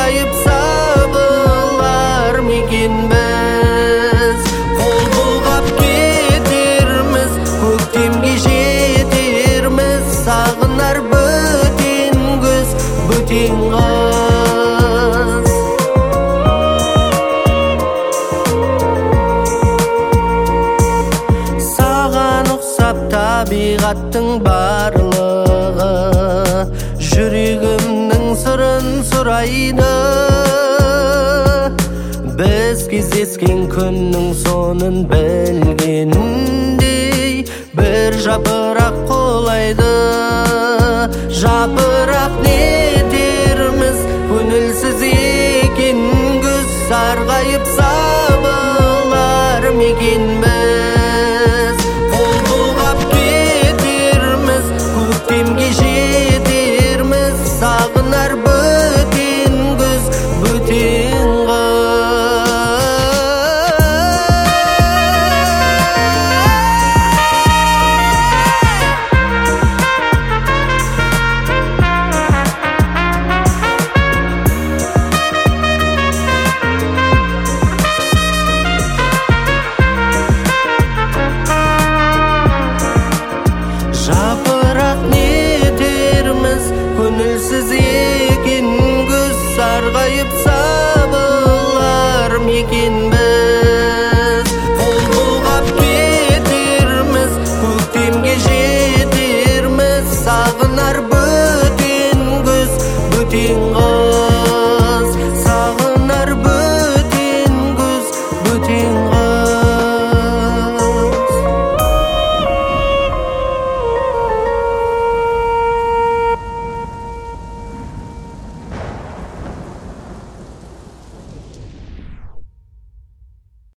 сарғайып сабылар мекенбіз. Қол бұлғап кетерміз, көктемге жетерміз, сағынар бөтен көз, бөтен қыз. Саған ұқсап табиғаттың барлығы, жүрегімнің сырын сұрайды. Біз кездескен күннің сонын білгендей, бір жапырақ қолайды. Жапырақ не етерміз, көңілсіз екен күз, сарғайып сабылар мекенбіз.